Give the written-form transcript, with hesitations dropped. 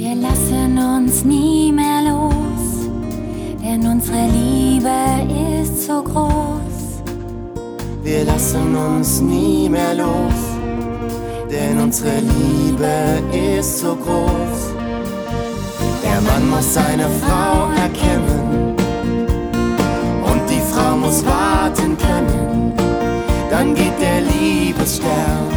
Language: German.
Wir lassen uns nie mehr los, denn unsere Liebe ist so groß. Wir lassen uns nie mehr los, denn unsere Liebe ist so groß. Der Mann muss seine Frau erkennen und die Frau muss warten können. Dann geht der Liebesstern